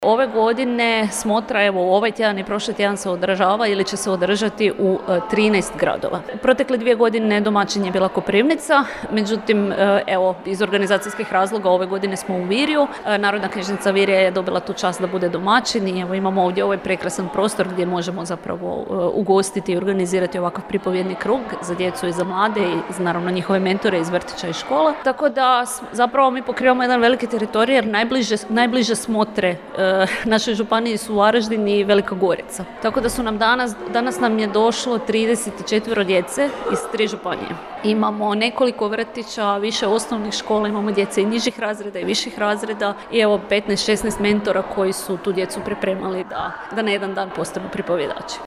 Ove godine smotra, evo ovaj tjedan i prošli tjedan se održava ili će se održati u 13 gradova. Protekle 2 godine domaćin je bila Koprivnica, međutim evo iz organizacijskih razloga ove godine smo u Virju. Narodna knjižnica Virja je dobila tu čast da bude domaćin i evo imamo ovdje ovaj prekrasan prostor gdje možemo zapravo ugostiti i organizirati ovakav pripovjedni krug za djecu i za mlade i naravno njihove mentore iz vrtića i škola. Tako da zapravo mi pokrivamo jedan veliki teritorij jer najbliže smotre našoj županiji su Varaždin i Velika Gorica. Tako da su nam danas nam je došlo 34 djece iz 3 županije. Imamo nekoliko vrtića, više osnovnih škola, imamo djece i nižih razreda i viših razreda i evo 15-16 mentora koji su tu djecu pripremali da na jedan dan postanu pripovjedači.